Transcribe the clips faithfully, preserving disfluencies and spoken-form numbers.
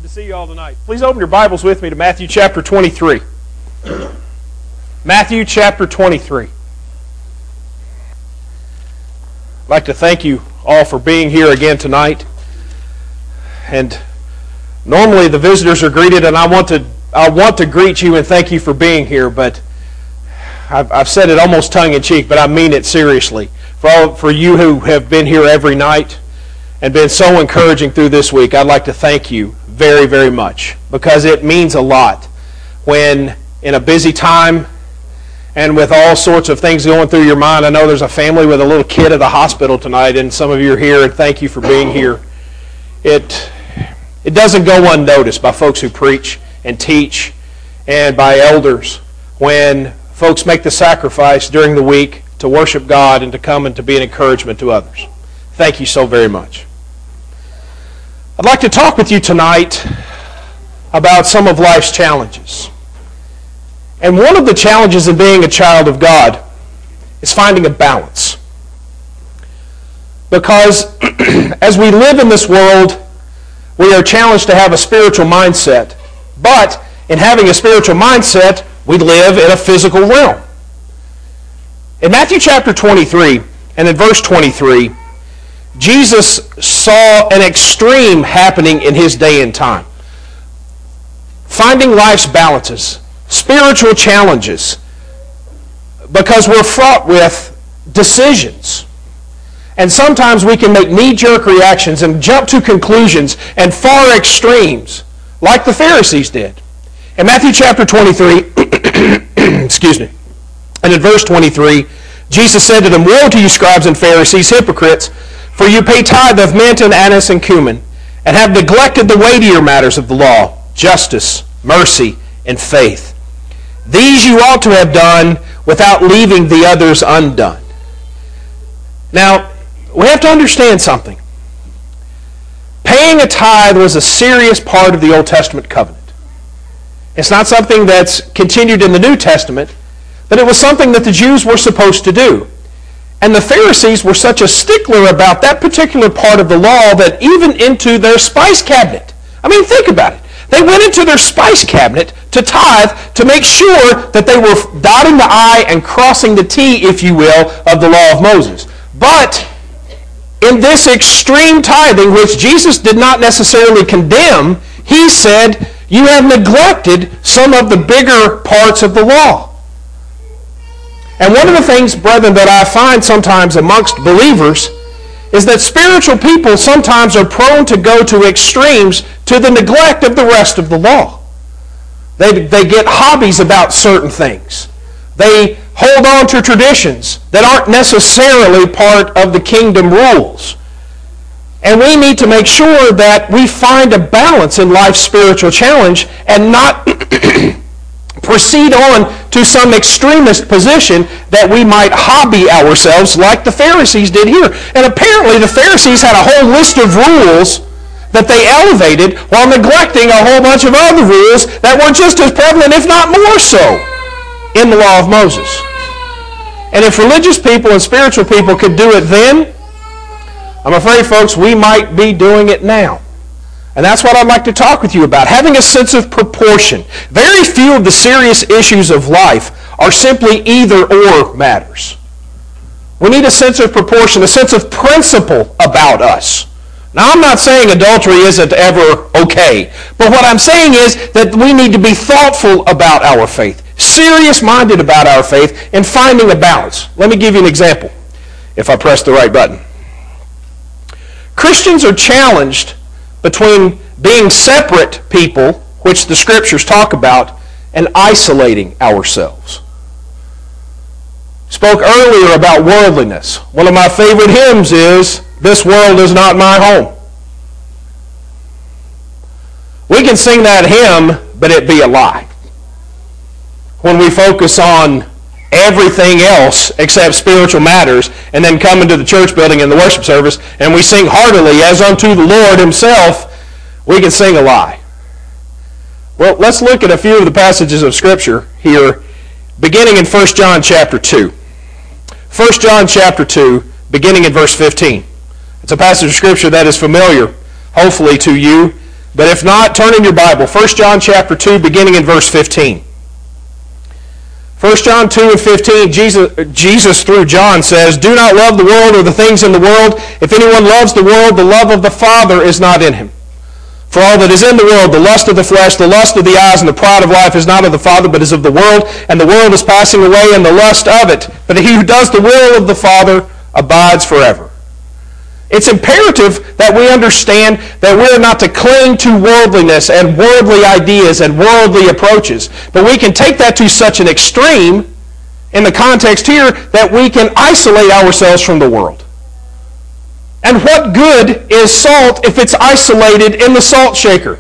Good to see you all tonight. Please open your Bibles with me to Matthew chapter twenty-three. Matthew chapter twenty-three. I'd like to thank you all for being here again tonight. And normally the visitors are greeted, and I want to I want to greet you and thank you for being here, but I've, I've said it almost tongue-in-cheek, but I mean it seriously. For all, for you who have been here every night and been so encouraging through this week, I'd like to thank you very, very much, because it means a lot when in a busy time and with all sorts of things going through your mind. I know there's a family with a little kid at the hospital tonight, and some of you are here, and thank you for being here. It, it doesn't go unnoticed by folks who preach and teach and by elders when folks make the sacrifice during the week to worship God and to come and to be an encouragement to others. Thank you so very much. I'd like to talk with you tonight about some of life's challenges. And one of the challenges in being a child of God is finding a balance. Because as we live in this world, we are challenged to have a spiritual mindset. But in having a spiritual mindset, we live in a physical realm. In Matthew chapter twenty-three, and in verse twenty-three, Jesus saw an extreme happening in his day and time. Finding life's balances, spiritual challenges, because we're fraught with decisions. And sometimes we can make knee-jerk reactions and jump to conclusions and far extremes, like the Pharisees did. In Matthew chapter twenty-three, excuse me, and in verse twenty-three, Jesus said to them, "Woe to you, scribes and Pharisees, hypocrites! For you pay tithe of mint and anise and cumin, and have neglected the weightier matters of the law, justice, mercy, and faith. These you ought to have done without leaving the others undone." Now, we have to understand something. Paying a tithe was a serious part of the Old Testament covenant. It's not something that's continued in the New Testament, but it was something that the Jews were supposed to do. And the Pharisees were such a stickler about that particular part of the law that even into their spice cabinet, I mean, think about it. They went into their spice cabinet to tithe to make sure that they were dotting the I and crossing the T, if you will, of the law of Moses. But in this extreme tithing, which Jesus did not necessarily condemn, he said, you have neglected some of the bigger parts of the law. And one of the things, brethren, that I find sometimes amongst believers is that spiritual people sometimes are prone to go to extremes to the neglect of the rest of the law. They, they get hobbies about certain things. They hold on to traditions that aren't necessarily part of the kingdom rules. And we need to make sure that we find a balance in life's spiritual challenge and not proceed on to some extremist position that we might hobby ourselves like the Pharisees did here. And apparently the Pharisees had a whole list of rules that they elevated while neglecting a whole bunch of other rules that were just as prevalent, if not more so, in the law of Moses. And if religious people and spiritual people could do it then, I'm afraid, folks, we might be doing it now. And that's what I'd like to talk with you about, having a sense of proportion. Very few of the serious issues of life are simply either-or matters. We need a sense of proportion, a sense of principle about us. Now, I'm not saying adultery isn't ever okay, but what I'm saying is that we need to be thoughtful about our faith, serious-minded about our faith, and finding a balance. Let me give you an example, if I press the right button. Christians are challenged between being separate people, which the Scriptures talk about, and isolating ourselves. Spoke earlier about worldliness. One of my favorite hymns is, "This world is not my home." We can sing that hymn, but it be a lie. When we focus on everything else except spiritual matters, and then come into the church building in the worship service, and we sing heartily as unto the Lord himself, we can sing a lie. Well, let's look at a few of the passages of Scripture here, beginning in First John chapter two. First John chapter two, beginning in verse fifteen. It's a passage of Scripture that is familiar, hopefully, to you. But if not, turn in your Bible. First John chapter two, beginning in verse fifteen. First John two and fifteen, Jesus, Jesus through John says, "Do not love the world or the things in the world. If anyone loves the world, the love of the Father is not in him. For all that is in the world, the lust of the flesh, the lust of the eyes, and the pride of life is not of the Father, but is of the world. And the world is passing away, and the lust of it. But he who does the will of the Father abides forever." It's imperative that we understand that we're not to cling to worldliness and worldly ideas and worldly approaches. But we can take that to such an extreme in the context here that we can isolate ourselves from the world. And what good is salt if it's isolated in the salt shaker?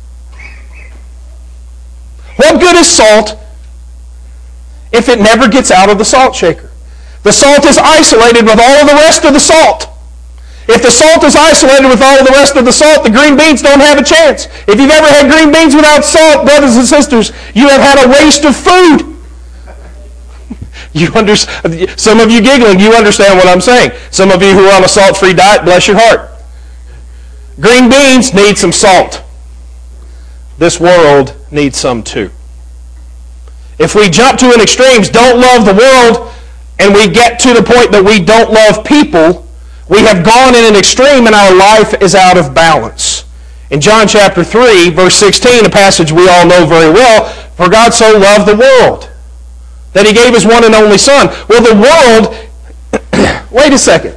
What good is salt if it never gets out of the salt shaker? The salt is isolated with all of the rest of the salt. If the salt is isolated with all of the rest of the salt, the green beans don't have a chance. If you've ever had green beans without salt, brothers and sisters, you have had a waste of food. You under, some of you giggling, you understand what I'm saying. Some of you who are on a salt-free diet, bless your heart. Green beans need some salt. This world needs some too. If we jump to an extremes, don't love the world, and we get to the point that we don't love people, we have gone in an extreme and our life is out of balance. In John chapter three, verse sixteen, a passage we all know very well, "For God so loved the world that he gave his one and only Son." Well, the world, wait a second.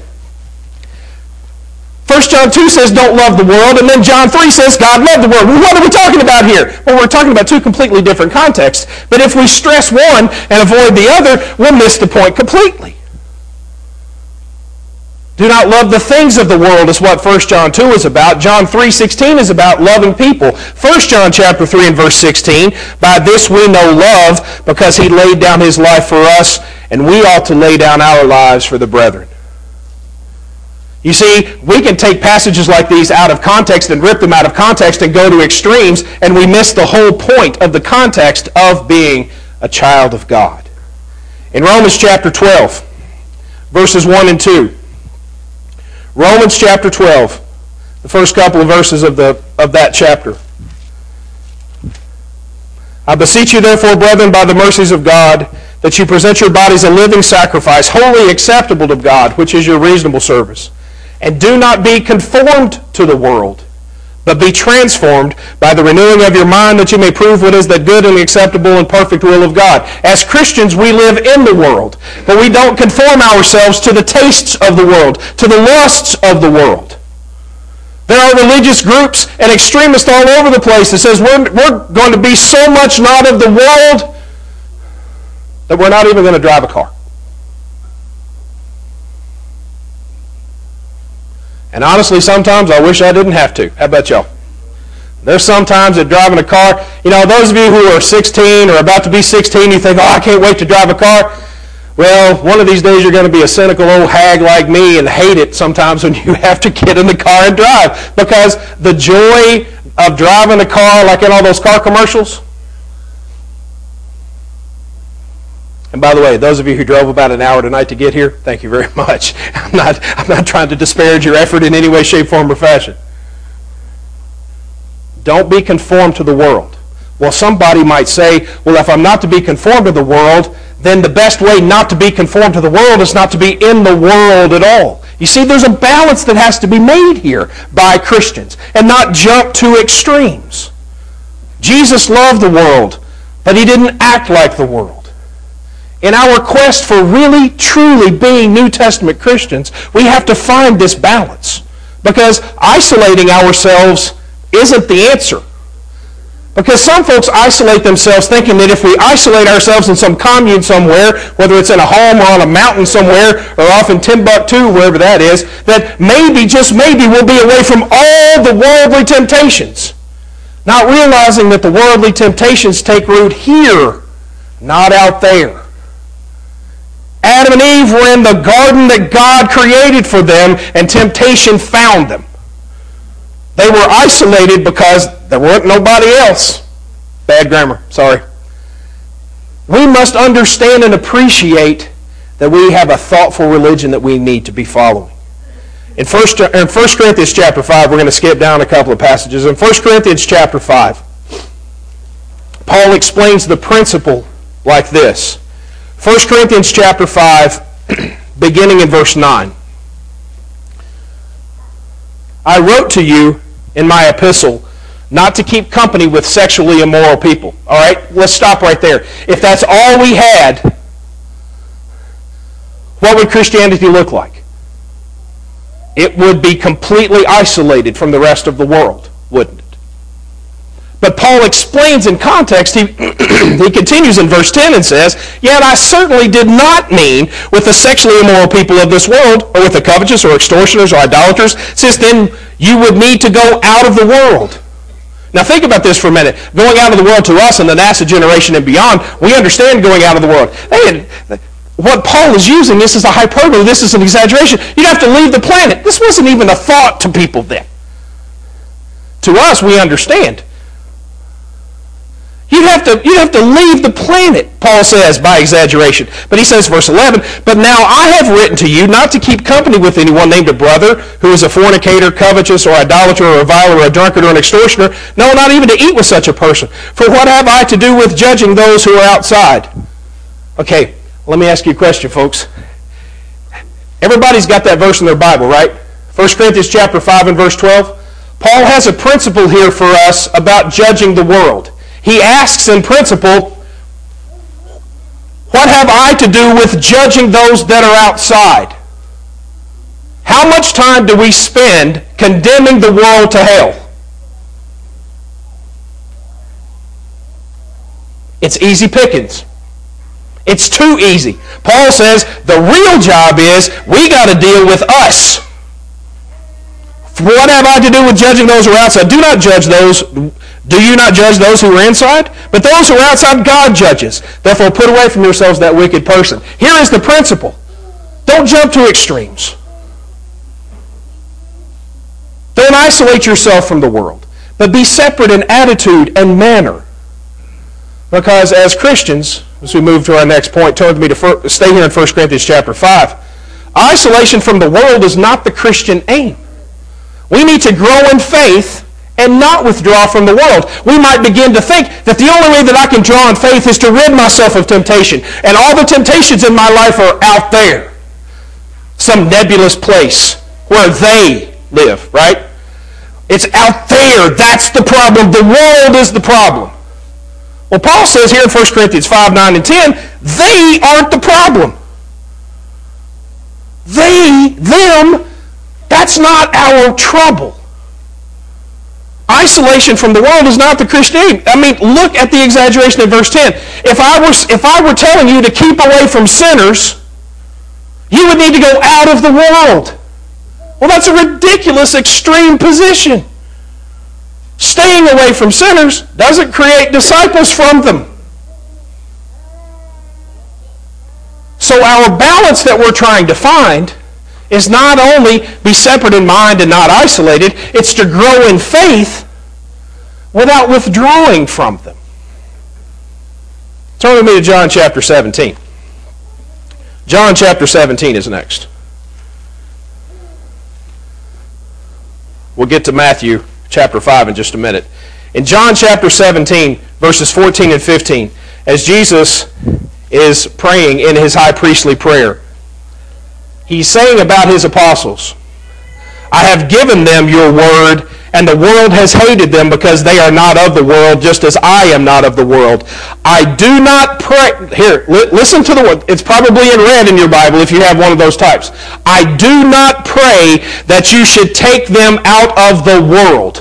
First John two says don't love the world, and then John three says God loved the world. Well, what are we talking about here? Well, we're talking about two completely different contexts. But if we stress one and avoid the other, we'll miss the point completely. Do not love the things of the world is what First John two is about. John three sixteen is about loving people. First John chapter three and verse sixteen, "By this we know love, because he laid down his life for us, and we ought to lay down our lives for the brethren." You see, we can take passages like these out of context and rip them out of context and go to extremes, and we miss the whole point of the context of being a child of God. In Romans chapter twelve, verses one and two, Romans chapter twelve, the first couple of verses of, the, of that chapter. "I beseech you therefore, brethren, by the mercies of God, that you present your bodies a living sacrifice, wholly acceptable to God, which is your reasonable service. And do not be conformed to the world, but be transformed by the renewing of your mind, that you may prove what is the good and acceptable and perfect will of God." As Christians, we live in the world, but we don't conform ourselves to the tastes of the world, to the lusts of the world. There are religious groups and extremists all over the place that says we're, we're going to be so much not of the world that we're not even going to drive a car. And honestly, sometimes I wish I didn't have to. How about y'all? There's sometimes that driving a car, you know, those of you who are sixteen or about to be sixteen, you think, oh, I can't wait to drive a car. Well, one of these days you're going to be a cynical old hag like me and hate it sometimes when you have to get in the car and drive. Because the joy of driving a car, like in all those car commercials. And by the way, those of you who drove about an hour tonight to get here, thank you very much. I'm not, I'm not trying to disparage your effort in any way, shape, form, or fashion. Don't be conformed to the world. Well, somebody might say, well, if I'm not to be conformed to the world, then the best way not to be conformed to the world is not to be in the world at all. You see, there's a balance that has to be made here by Christians and not jump to extremes. Jesus loved the world, but he didn't act like the world. In our quest for really, truly being New Testament Christians, we have to find this balance. Because isolating ourselves isn't the answer. Because some folks isolate themselves thinking that if we isolate ourselves in some commune somewhere, whether it's in a home or on a mountain somewhere, or off in Timbuktu, wherever that is, that maybe, just maybe, we'll be away from all the worldly temptations. Not realizing that the worldly temptations take root here, not out there. Adam and Eve were in the garden that God created for them, and temptation found them. They were isolated because there weren't nobody else. Bad grammar, sorry. We must understand and appreciate that we have a thoughtful religion that we need to be following. In First, in First Corinthians chapter five, we're going to skip down a couple of passages. In First Corinthians chapter five, Paul explains the principle like this. First Corinthians chapter five, beginning in verse nine. I wrote to you in my epistle not to keep company with sexually immoral people. All right, let's stop right there. If that's all we had, what would Christianity look like? It would be completely isolated from the rest of the world, wouldn't it? But Paul explains in context, he, he continues in verse ten and says, Yet I certainly did not mean with the sexually immoral people of this world, or with the covetous, or extortioners, or idolaters, since then you would need to go out of the world. Now think about this for a minute. Going out of the world to us and the NASA generation and beyond, we understand going out of the world. They had, what Paul is using, this is a hyperbole, this is an exaggeration. You'd have to leave the planet. This wasn't even a thought to people then. To us, we understand. You'd have to, you'd have to leave the planet, Paul says, by exaggeration. But he says, verse eleven, But now I have written to you not to keep company with anyone named a brother who is a fornicator, covetous, or idolater, or a reviler, or a drunkard, or an extortioner. No, not even to eat with such a person. For what have I to do with judging those who are outside? Okay, let me ask you a question, folks. Everybody's got that verse in their Bible, right? First Corinthians chapter five and verse twelve. Paul has a principle here for us about judging the world. He asks in principle, what have I to do with judging those that are outside? How much time do we spend condemning the world to hell? It's easy pickings. It's too easy. Paul says the real job is we got to deal with us. What have I to do with judging those who are outside? Do not judge those. Do you not judge those who are inside? But those who are outside, God judges. Therefore, put away from yourselves that wicked person. Here is the principle. Don't jump to extremes. Don't isolate yourself from the world, but be separate in attitude and manner. Because as Christians, as we move to our next point, turn with me to first, stay here in First Corinthians chapter five. Isolation from the world is not the Christian aim. We need to grow in faith and not withdraw from the world. We might begin to think that the only way that I can draw in faith is to rid myself of temptation. And all the temptations in my life are out there. Some nebulous place where they live, right? It's out there. That's the problem. The world is the problem. Well, Paul says here in First Corinthians five, nine, and ten, they aren't the problem. They, them, that's not our trouble. Isolation from the world is not the Christian aim. I mean, look at the exaggeration in verse ten. If I were, if I were telling you to keep away from sinners, you would need to go out of the world. Well, that's a ridiculous extreme position. Staying away from sinners doesn't create disciples from them. So our balance that we're trying to find is not only be separate in mind and not isolated, it's to grow in faith without withdrawing from them. Turn with me to John chapter seventeen. John chapter seventeen is next. We'll get to Matthew chapter five in just a minute. In John chapter seventeen, verses fourteen and fifteen, as Jesus is praying in his high priestly prayer, he's saying about his apostles, I have given them your word, and the world has hated them because they are not of the world, just as I am not of the world. I do not pray. Here, li- listen to the word. It's probably in red in your Bible if you have one of those types. I do not pray that you should take them out of the world.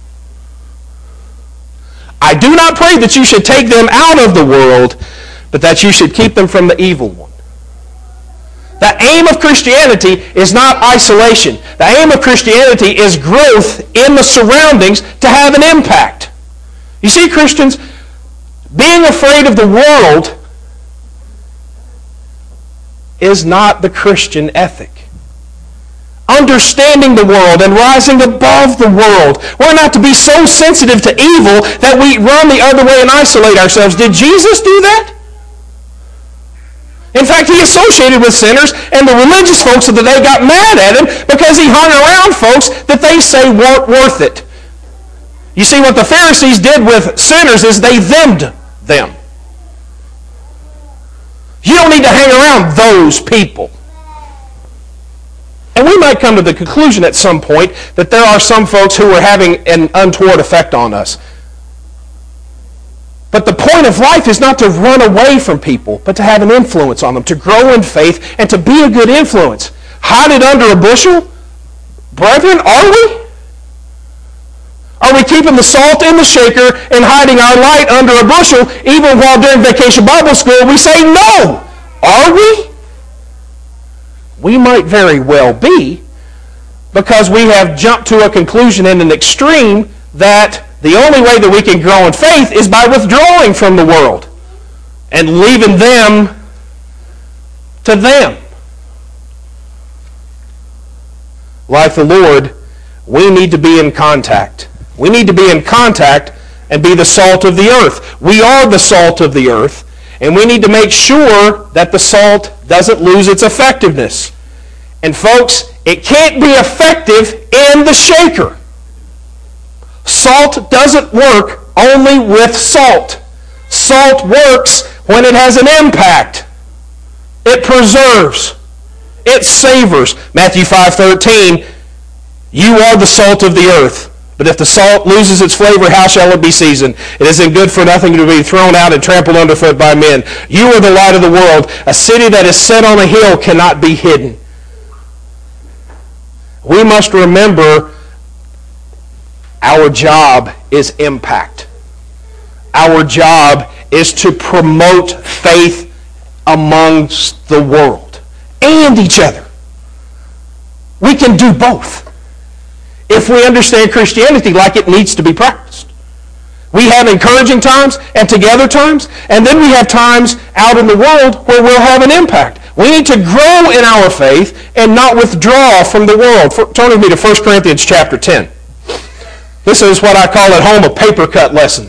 I do not pray that you should take them out of the world, but that you should keep them from the evil one. The aim of Christianity is not isolation. The aim of Christianity is growth in the surroundings to have an impact. You see, Christians, being afraid of the world is not the Christian ethic. Understanding the world and rising above the world. We're not to be so sensitive to evil that we run the other way and isolate ourselves. Did Jesus do that? In fact, he associated with sinners, and the religious folks of the day got mad at him because he hung around folks that they say weren't worth it. You see, what the Pharisees did with sinners is they themmed them. You don't need to hang around those people. And we might come to the conclusion at some point that there are some folks who are having an untoward effect on us. But the point of life is not to run away from people, but to have an influence on them, to grow in faith, and to be a good influence. Hide it under a bushel? Brethren, are we? Are we keeping the salt in the shaker and hiding our light under a bushel, even while during Vacation Bible School we say no? Are we? We might very well be, because we have jumped to a conclusion in an extreme that the only way that we can grow in faith is by withdrawing from the world and leaving them to them. Like the Lord, we need to be in contact. We need to be in contact and be the salt of the earth. We are the salt of the earth, and we need to make sure that the salt doesn't lose its effectiveness. And folks, it can't be effective in the shaker. Salt doesn't work only with salt. Salt works when it has an impact. It preserves. It savors. Matthew five thirteen, you are the salt of the earth. But if the salt loses its flavor, how shall it be seasoned? It isn't good for nothing to be thrown out and trampled underfoot by men. You are the light of the world. A city that is set on a hill cannot be hidden. We must remember our job is impact. Our job is to promote faith amongst the world and each other. We can do both if we understand Christianity like it needs to be practiced. We have encouraging times and together times, and then we have times out in the world where we'll have an impact. We need to grow in our faith and not withdraw from the world. Turn with me to First Corinthians chapter ten. This is what I call at home a paper cut lesson.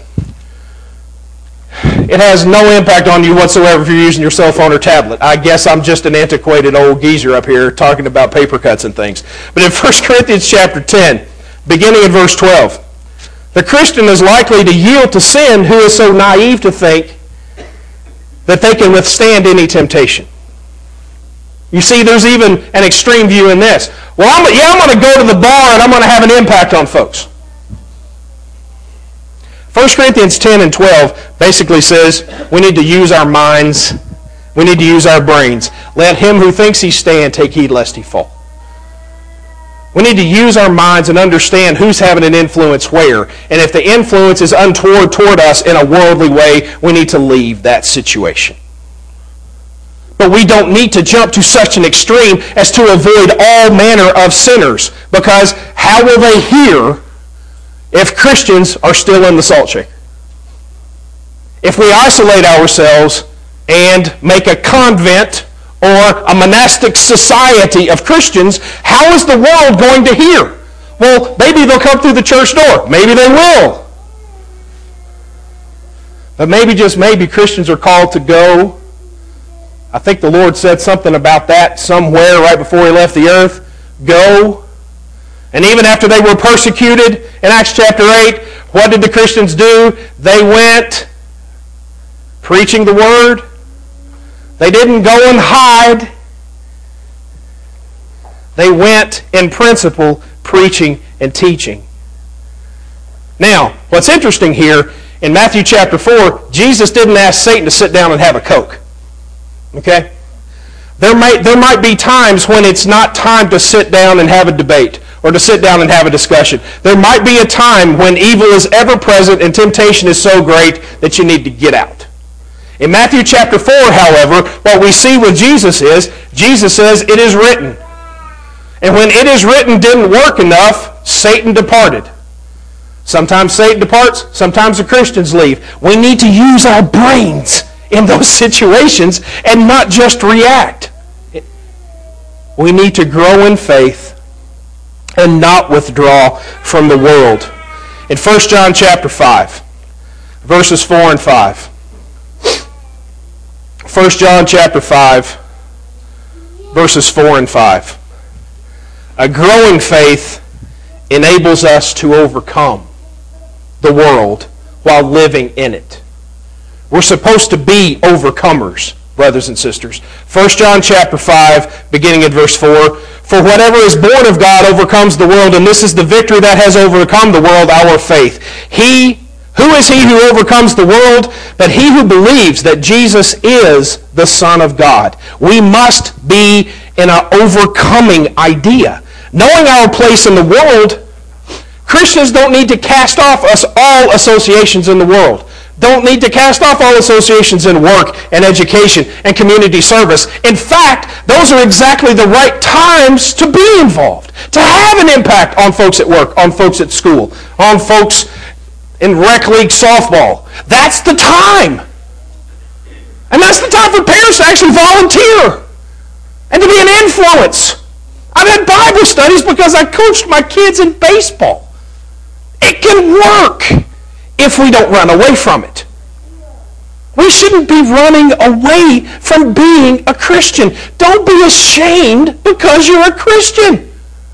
It has no impact on you whatsoever if you're using your cell phone or tablet. I guess I'm just an antiquated old geezer up here talking about paper cuts and things. But in First Corinthians chapter ten, beginning in verse twelve, the Christian is likely to yield to sin who is so naive to think that they can withstand any temptation. You see, there's even an extreme view in this. Well, I'm, yeah, I'm going to go to the bar and I'm going to have an impact on folks. First Corinthians ten and twelve basically says we need to use our minds. We need to use our brains. Let him who thinks he stand take heed lest he fall. We need to use our minds and understand who's having an influence where. And if the influence is untoward toward us in a worldly way, we need to leave that situation. But we don't need to jump to such an extreme as to avoid all manner of sinners. Because how will they hear if Christians are still in the salt shaker? If we isolate ourselves and make a convent or a monastic society of Christians, how is the world going to hear? Well, maybe they'll come through the church door. Maybe they will. But maybe, just maybe, Christians are called to go. I think the Lord said something about that somewhere right before he left the earth. Go. And even after they were persecuted in Acts chapter eight, what did the Christians do? They went preaching the word. They didn't go and hide. They went in principle preaching and teaching. Now, what's interesting here, in Matthew chapter four, Jesus didn't ask Satan to sit down and have a Coke. Okay? There might, there might be times when it's not time to sit down and have a debate or to sit down and have a discussion. There might be a time when evil is ever present and temptation is so great that you need to get out. In Matthew chapter four, however, what we see with Jesus is, Jesus says, it is written. And when it is written didn't work enough, Satan departed. Sometimes Satan departs, sometimes the Christians leave. We need to use our brains in those situations and not just react. We need to grow in faith and not withdraw from the world. In First John chapter five, verses four and five. First John chapter five, verses four and five. A growing faith enables us to overcome the world while living in it. We're supposed to be overcomers, brothers and sisters. First John chapter five, beginning at verse four. For whatever is born of God overcomes the world, and this is the victory that has overcome the world, our faith. He, who is he who overcomes the world? But he who believes that Jesus is the Son of God. We must be in an overcoming idea. Knowing our place in the world, Christians don't need to cast off us all associations in the world. Don't need to cast off all associations in work and education and community service. In fact, those are exactly the right times to be involved, to have an impact on folks at work, on folks at school, on folks in rec league softball. That's the time. And that's the time for parents to actually volunteer and to be an influence. I've had Bible studies because I coached my kids in baseball. It can work if we don't run away from it. We shouldn't be running away from being a Christian. Don't be ashamed because you're a Christian.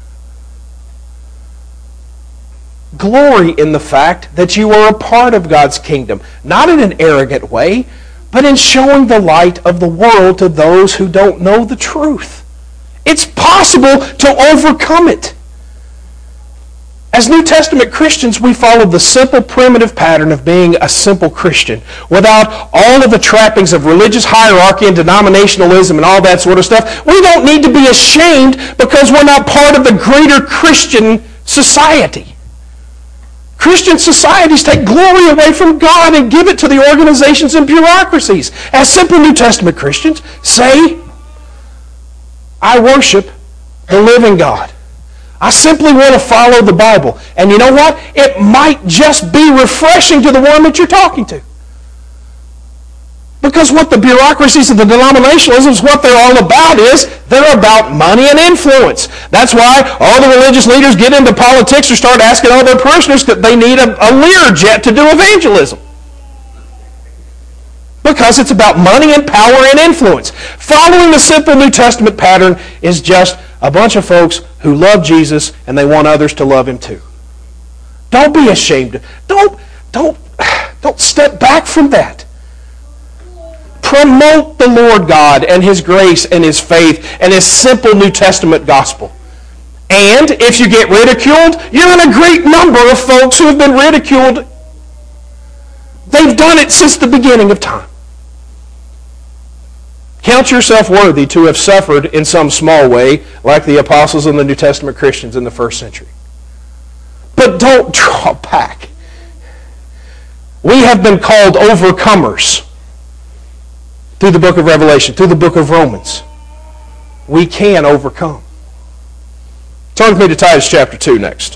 Glory in the fact that you are a part of God's kingdom, not in an arrogant way, but in showing the light of the world to those who don't know the truth. It's possible to overcome it. As New Testament Christians, we follow the simple, primitive pattern of being a simple Christian without all of the trappings of religious hierarchy and denominationalism and all that sort of stuff. We don't need to be ashamed because we're not part of the greater Christian society. Christian societies take glory away from God and give it to the organizations and bureaucracies. As simple New Testament Christians, say, I worship the living God. I simply want to follow the Bible. And you know what? It might just be refreshing to the one that you're talking to. Because what the bureaucracies and the denominationalisms, what they're all about is, they're about money and influence. That's why all the religious leaders get into politics or start asking all their parishioners that they need a, a Learjet to do evangelism. Because it's about money and power and influence. Following the simple New Testament pattern is just a bunch of folks who love Jesus and they want others to love him too. Don't be ashamed. Don't, don't, don't step back from that. Promote the Lord God and his grace and his faith and his simple New Testament gospel. And if you get ridiculed, you're in a great number of folks who have been ridiculed. They've done it since the beginning of time. Count yourself worthy to have suffered in some small way, like the apostles and the New Testament Christians in the first century. But don't draw back. We have been called overcomers through the book of Revelation, through the book of Romans. We can overcome. Turn with me to Titus chapter two next.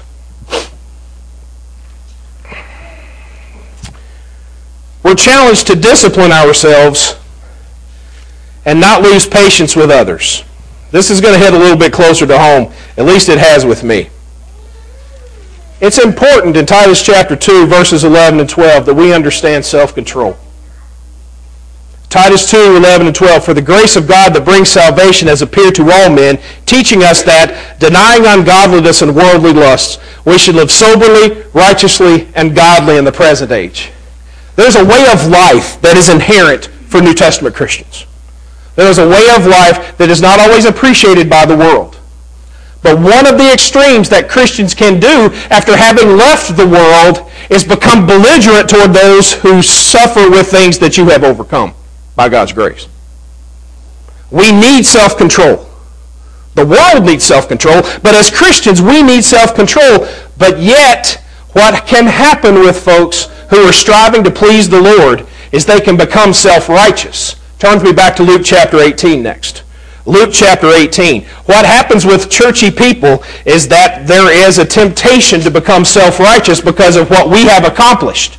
We're challenged to discipline ourselves and not lose patience with others. This is going to hit a little bit closer to home. At least it has with me. It's important in Titus chapter two, verses eleven and twelve, that we understand self-control. Titus two, eleven and twelve, for the grace of God that brings salvation has appeared to all men, teaching us that, denying ungodliness and worldly lusts, we should live soberly, righteously, and godly in the present age. There's a way of life that is inherent for New Testament Christians. There is a way of life that is not always appreciated by the world. But one of the extremes that Christians can do after having left the world is become belligerent toward those who suffer with things that you have overcome by God's grace. We need self-control. The world needs self-control, but as Christians we need self-control. But yet, what can happen with folks who are striving to please the Lord is they can become self-righteous. Turn with me back to Luke chapter eighteen next. Luke chapter eighteen. What happens with churchy people is that there is a temptation to become self-righteous because of what we have accomplished.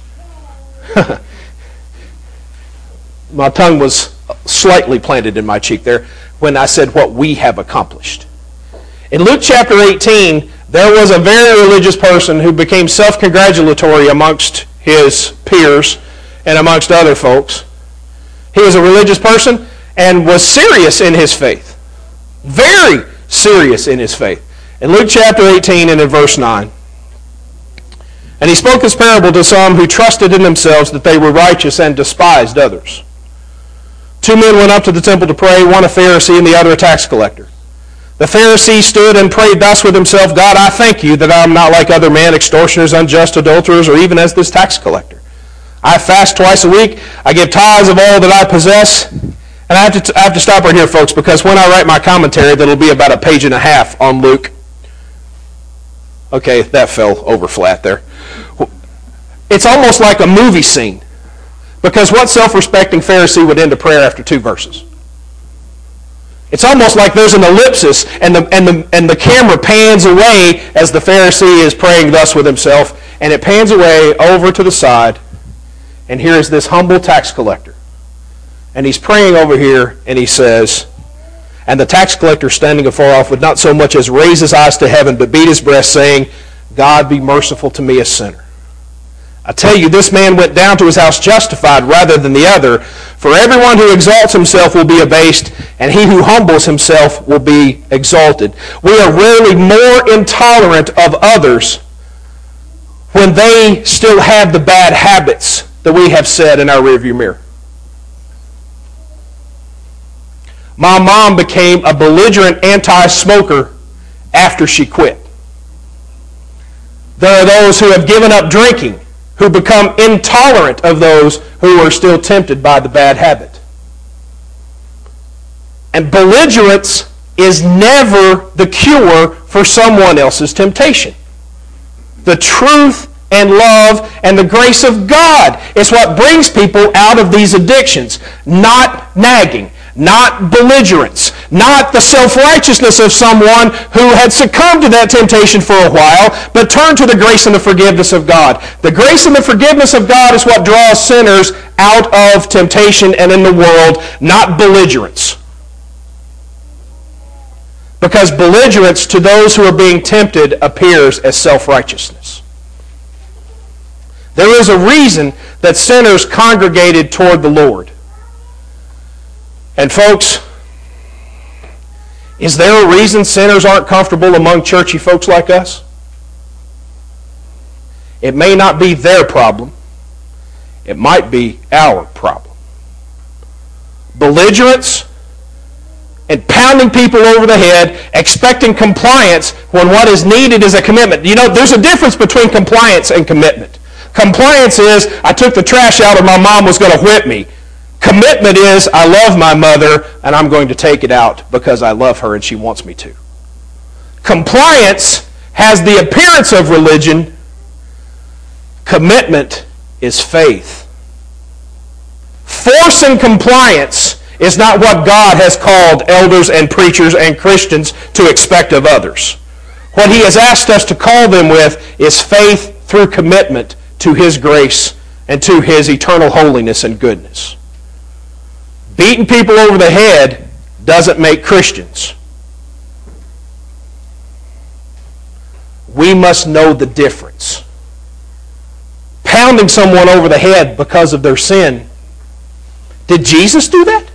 My tongue was slightly planted in my cheek there when I said what we have accomplished. In Luke chapter eighteen, there was a very religious person who became self-congratulatory amongst his peers and amongst other folks. He was a religious person and was serious in his faith. Very serious in his faith. In Luke chapter eighteen and in verse nine, and he spoke this parable to some who trusted in themselves that they were righteous and despised others. Two men went up to the temple to pray, one a Pharisee and the other a tax collector. The Pharisee stood and prayed thus with himself, God, I thank you that I am not like other men, extortioners, unjust, adulterers, or even as this tax collector. I fast twice a week. I give tithes of all that I possess. And I have to, I have to stop right here, folks, because when I write my commentary, that'll be about a page and a half on Luke. Okay, that fell over flat there. It's almost like a movie scene. Because what self-respecting Pharisee would end a prayer after two verses? It's almost like there's an ellipsis, and the, and, the, and the camera pans away as the Pharisee is praying thus with himself, and it pans away over to the side, and here is this humble tax collector. And he's praying over here, and he says, and the tax collector standing afar off would not so much as raise his eyes to heaven, but beat his breast, saying, God be merciful to me, a sinner. I tell you, this man went down to his house justified rather than the other. For everyone who exalts himself will be abased, and he who humbles himself will be exalted. We are rarely more intolerant of others when they still have the bad habits that we have said in our rearview mirror. My mom became a belligerent anti-smoker after she quit. There are those who have given up drinking who become intolerant of those who are still tempted by the bad habit. And belligerence is never the cure for someone else's temptation. The truth and love and the grace of God is what brings people out of these addictions, not nagging, not belligerence, not the self-righteousness of someone who had succumbed to that temptation for a while, but turned to the grace and the forgiveness of God. The grace and the forgiveness of God is what draws sinners out of temptation and in the world, not belligerence. Because belligerence to those who are being tempted appears as self-righteousness. There is a reason that sinners congregated toward the Lord. And folks, is there a reason sinners aren't comfortable among churchy folks like us? It may not be their problem. It might be our problem. Belligerence and pounding people over the head, expecting compliance when what is needed is a commitment. You know, there's a difference between compliance and commitment. Compliance is, I took the trash out or my mom was going to whip me. Commitment is, I love my mother and I'm going to take it out because I love her and she wants me to. Compliance has the appearance of religion. Commitment is faith. Forcing compliance is not what God has called elders and preachers and Christians to expect of others. What He has asked us to call them with is faith through commitment to His grace and to His eternal holiness and goodness. Beating people over the head doesn't make Christians. We must know the difference. Pounding someone over the head because of their sin. Did Jesus do that?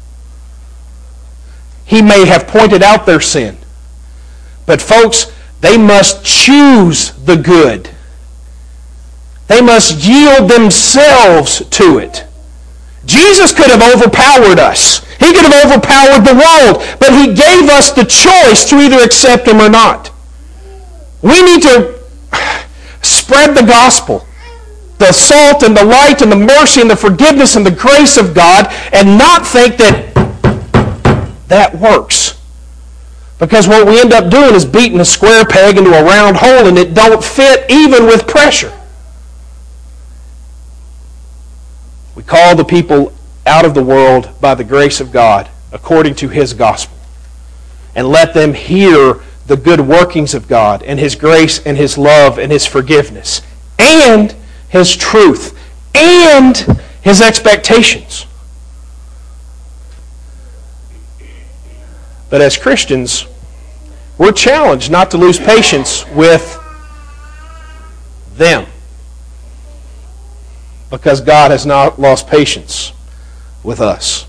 He may have pointed out their sin. But folks, they must choose the good. They must yield themselves to it. Jesus could have overpowered us. He could have overpowered the world. But He gave us the choice to either accept Him or not. We need to spread the gospel. The salt and the light and the mercy and the forgiveness and the grace of God, and not think that that works. Because what we end up doing is beating a square peg into a round hole, and it don't fit even with pressure. We call the people out of the world by the grace of God according to His gospel, and let them hear the good workings of God and His grace and His love and His forgiveness and His truth and His expectations. But as Christians, we're challenged not to lose patience with them, because God has not lost patience with us.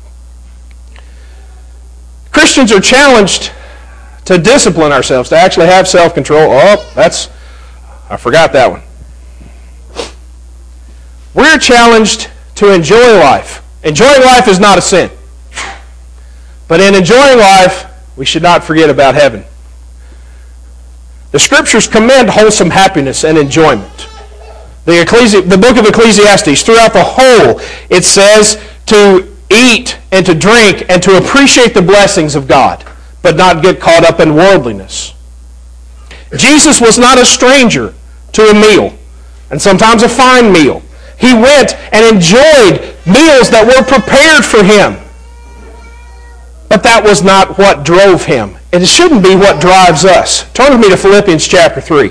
Christians are challenged to discipline ourselves, to actually have self-control. Oh, that's, I forgot that one. We're challenged to enjoy life. Enjoying life is not a sin. But in enjoying life, we should not forget about heaven. The Scriptures commend wholesome happiness and enjoyment. The, Ecclesi- the book of Ecclesiastes, throughout the whole, it says to eat and to drink and to appreciate the blessings of God, but not get caught up in worldliness. Jesus was not a stranger to a meal, and sometimes a fine meal. He went and enjoyed meals that were prepared for him. But that was not what drove him. And it shouldn't be what drives us. Turn with me to Philippians chapter three.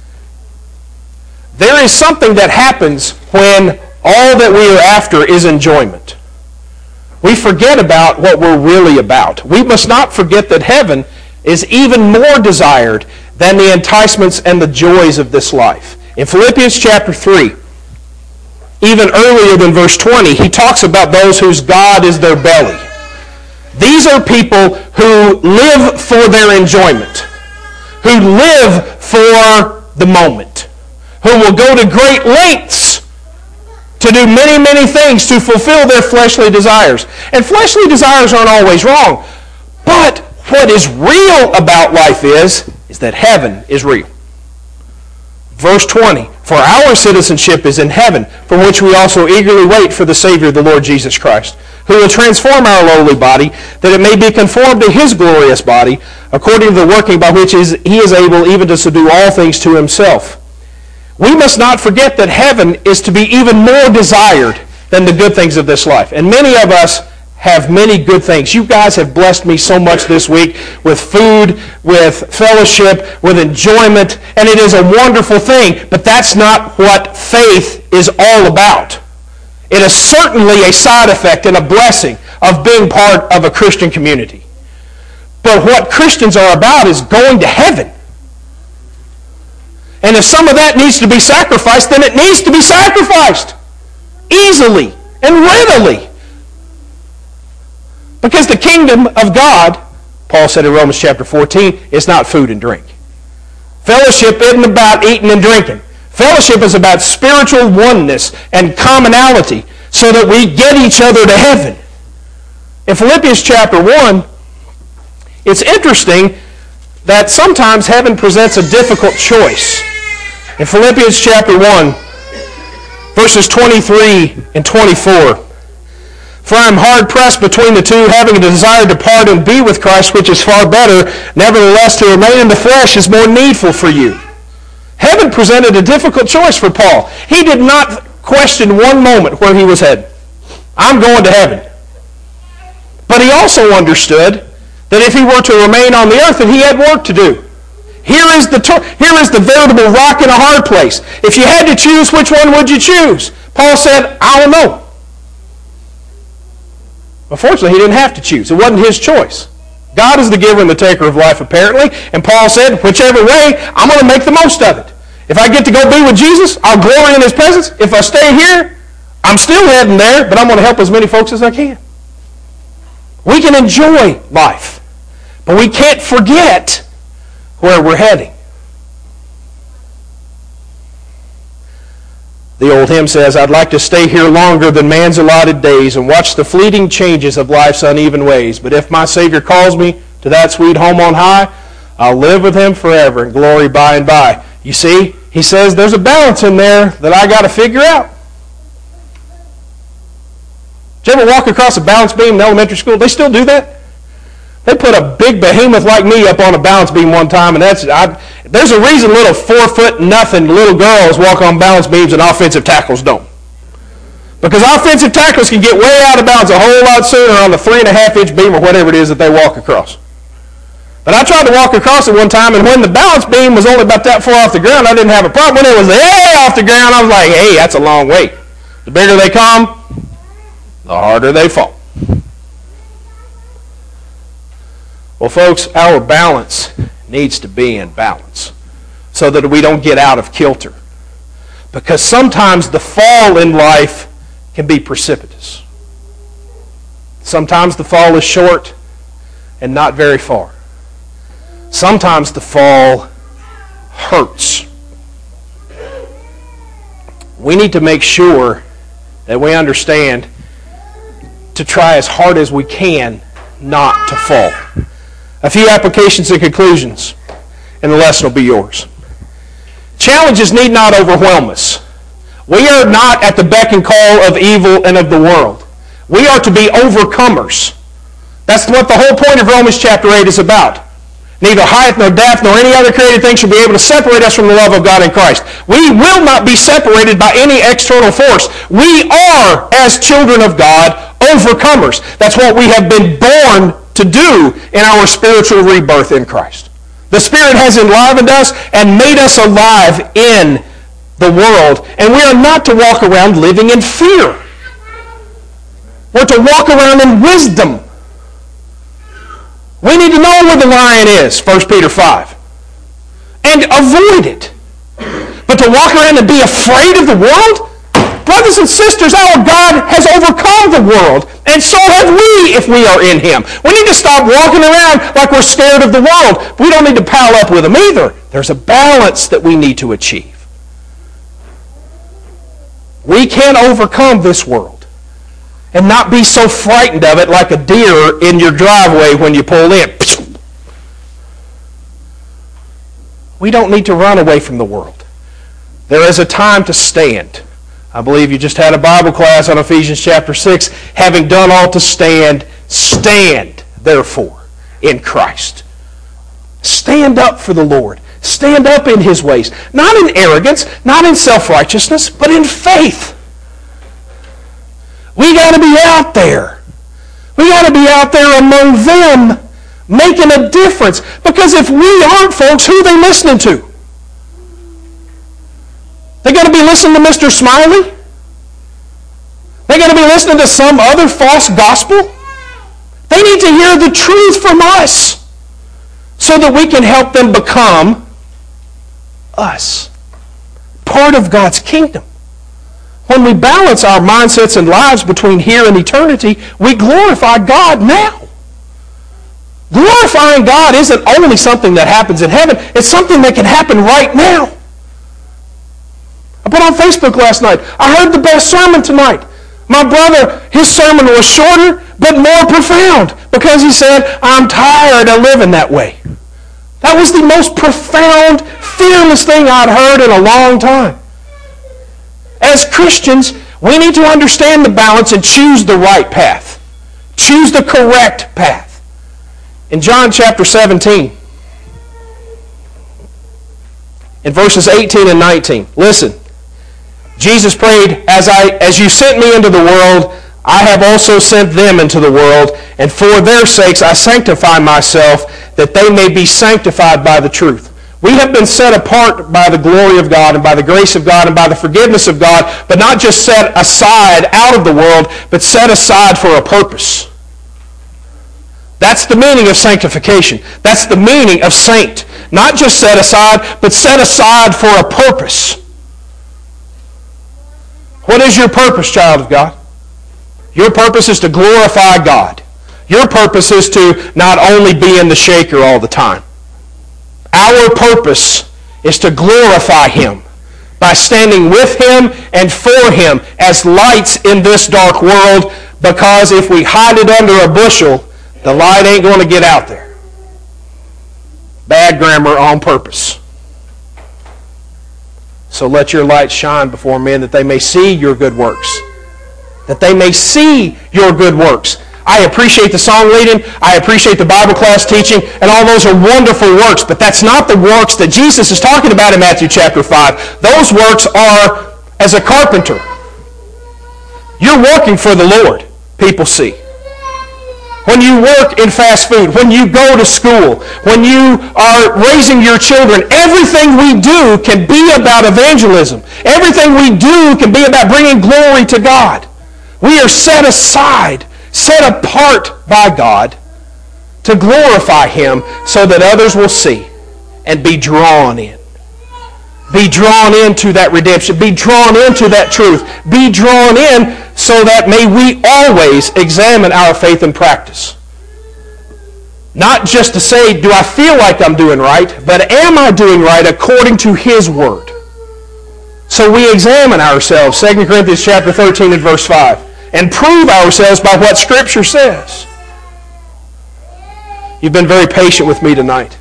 There is something that happens when all that we are after is enjoyment. We forget about what we're really about. We must not forget that heaven is even more desired than the enticements and the joys of this life. In Philippians chapter three, even earlier than verse twenty, he talks about those whose God is their belly. These are people who live for their enjoyment, who live for the moment, who will go to great lengths to do many, many things to fulfill their fleshly desires. And fleshly desires aren't always wrong. But what is real about life is, is that heaven is real. Verse twenty, for our citizenship is in heaven, from which we also eagerly wait for the Savior, the Lord Jesus Christ, who will transform our lowly body, that it may be conformed to his glorious body, according to the working by which he is able even to subdue all things to himself. We must not forget that heaven is to be even more desired than the good things of this life. And many of us have many good things. You guys have blessed me so much this week with food, with fellowship, with enjoyment, and it is a wonderful thing. But that's not what faith is all about. It is certainly a side effect and a blessing of being part of a Christian community. But what Christians are about is going to heaven. And if some of that needs to be sacrificed, then it needs to be sacrificed easily and readily. Because the kingdom of God, Paul said in Romans chapter fourteen, is not food and drink. Fellowship isn't about eating and drinking. Fellowship is about spiritual oneness and commonality so that we get each other to heaven. In Philippians chapter one, it's interesting that sometimes heaven presents a difficult choice. In Philippians chapter one, verses twenty-three and twenty-four, for I am hard pressed between the two, having a desire to depart and be with Christ, which is far better. Nevertheless, to remain in the flesh is more needful for you. Heaven presented a difficult choice for Paul. He did not question one moment where he was headed. I'm going to heaven. But he also understood that if he were to remain on the earth, that he had work to do. Here is the here is the veritable rock in a hard place. If you had to choose, which one would you choose? Paul said, I don't know. Unfortunately, he didn't have to choose. It wasn't his choice. God is the giver and the taker of life, apparently. And Paul said, whichever way, I'm going to make the most of it. If I get to go be with Jesus, I'll glory in his presence. If I stay here, I'm still heading there, but I'm going to help as many folks as I can. We can enjoy life, but we can't forget where we're heading. The old hymn says, I'd like to stay here longer than man's allotted days and watch the fleeting changes of life's uneven ways. But if my Savior calls me to that sweet home on high, I'll live with him forever in glory by and by. You see, he says there's a balance in there that I got to figure out. Did you ever walk across a balance beam in elementary school? They still do that? They put a big behemoth like me up on a balance beam one time, and that's I, there's a reason little four-foot-nothing little girls walk on balance beams and offensive tackles don't. Because offensive tackles can get way out of bounds a whole lot sooner on the three-and-a-half-inch beam or whatever it is that they walk across. But I tried to walk across it one time, and when the balance beam was only about that far off the ground, I didn't have a problem. When it was way off the ground, I was like, hey, that's a long way. The bigger they come, the harder they fall. Well, folks, our balance needs to be in balance so that we don't get out of kilter. Because sometimes the fall in life can be precipitous. Sometimes the fall is short and not very far. Sometimes the fall hurts. We need to make sure that we understand to try as hard as we can not to fall. A few applications and conclusions, and the lesson will be yours. Challenges need not overwhelm us. We are not at the beck and call of evil and of the world. We are to be overcomers. That's what the whole point of Romans chapter eight is about. Neither height nor depth nor any other created thing shall be able to separate us from the love of God in Christ. We will not be separated by any external force. We are, as children of God, overcomers. That's what we have been born to do in our spiritual rebirth in Christ. The Spirit has enlivened us and made us alive in the world. And we are not to walk around living in fear. We're to walk around in wisdom. We need to know where the lion is, First Peter five, and avoid it. But to walk around and be afraid of the world? Brothers and sisters, our God has overcome the world, and so have we if we are in Him. We need to stop walking around like we're scared of the world. We don't need to pal up with them either. There's a balance that we need to achieve. We can overcome this world and not be so frightened of it like a deer in your driveway when you pull in. We don't need to run away from the world. There is a time to stand. I believe you just had a Bible class on Ephesians chapter six. Having done all to stand, stand, therefore, in Christ. Stand up for the Lord. Stand up in His ways. Not in arrogance, not in self-righteousness, but in faith. We got to be out there. We got to be out there among them, making a difference. Because if we aren't, folks, who are they listening to? They got to be listening to Mister Smiley? They got to be listening to some other false gospel? They need to hear the truth from us so that we can help them become us, part of God's kingdom. When we balance our mindsets and lives between here and eternity, we glorify God now. Glorifying God isn't only something that happens in heaven, it's something that can happen right now. I put on Facebook last night, I heard the best sermon tonight. My brother, his sermon was shorter but more profound because he said, I'm tired of living that way. That was the most profound, fearless thing I'd heard in a long time. As Christians, we need to understand the balance and choose the right path. Choose the correct path. In John chapter seventeen, in verses eighteen and nineteen, listen. Jesus prayed, as I, as you sent me into the world, I have also sent them into the world, and for their sakes I sanctify myself, that they may be sanctified by the truth. We have been set apart by the glory of God and by the grace of God and by the forgiveness of God, but not just set aside out of the world, but set aside for a purpose. That's the meaning of sanctification. That's the meaning of saint. Not just set aside, but set aside for a purpose. What is your purpose, child of God? Your purpose is to glorify God. Your purpose is to not only be in the shaker all the time. Our purpose is to glorify Him by standing with Him and for Him as lights in this dark world, because if we hide it under a bushel, the light ain't going to get out there. Bad grammar on purpose. So let your light shine before men that they may see your good works. That they may see your good works. I appreciate the song leading. I appreciate the Bible class teaching. And all those are wonderful works. But that's not the works that Jesus is talking about in Matthew chapter five. Those works are as a carpenter. You're working for the Lord, people see. When you work in fast food, when you go to school, when you are raising your children, everything we do can be about evangelism. Everything we do can be about bringing glory to God. We are set aside, set apart by God to glorify Him so that others will see and be drawn in. Be drawn into that redemption. Be drawn into that truth. Be drawn in so that may we always examine our faith and practice. Not just to say, do I feel like I'm doing right, but am I doing right according to His Word? So we examine ourselves, Second Corinthians chapter thirteen and verse five, and prove ourselves by what Scripture says. You've been very patient with me tonight.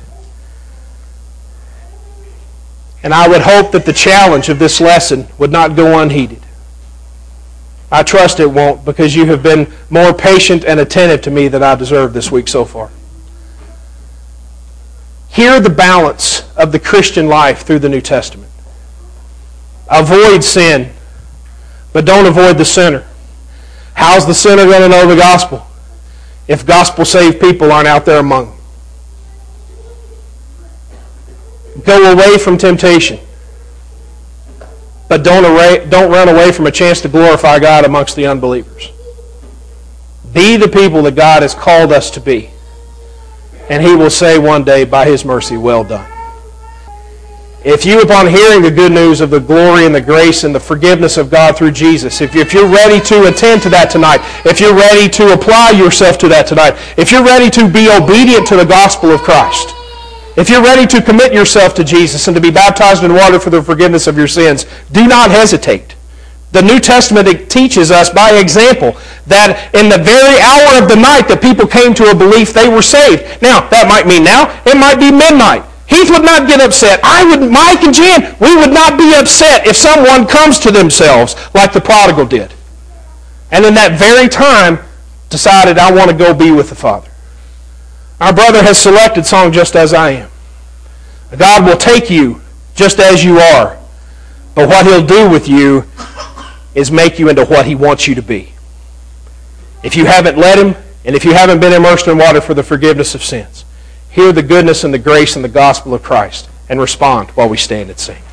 And I would hope that the challenge of this lesson would not go unheeded. I trust it won't, because you have been more patient and attentive to me than I deserve this week so far. Hear the balance of the Christian life through the New Testament. Avoid sin, but don't avoid the sinner. How's the sinner going to know the gospel if gospel-saved people aren't out there among them? Go away from temptation, but don't, array, don't run away from a chance to glorify God amongst the unbelievers. Be the people that God has called us to be, and He will say one day, by His mercy, well done. If you, upon hearing the good news of the glory and the grace and the forgiveness of God through Jesus, if you're ready to attend to that tonight, if you're ready to apply yourself to that tonight, if you're ready to be obedient to the gospel of Christ, if you're ready to commit yourself to Jesus and to be baptized in water for the forgiveness of your sins, do not hesitate. The New Testament teaches us by example that in the very hour of the night that people came to a belief, they were saved. Now, that might mean now, it might be midnight. Heath would not get upset. I would, Mike and Jan, we would not be upset if someone comes to themselves like the prodigal did. And in that very time, decided, I want to go be with the Father. Our brother has selected song Just As I Am. God will take you just as you are, but what He'll do with you is make you into what He wants you to be. If you haven't let Him, and if you haven't been immersed in water for the forgiveness of sins, hear the goodness and the grace and the gospel of Christ and respond while we stand and sing.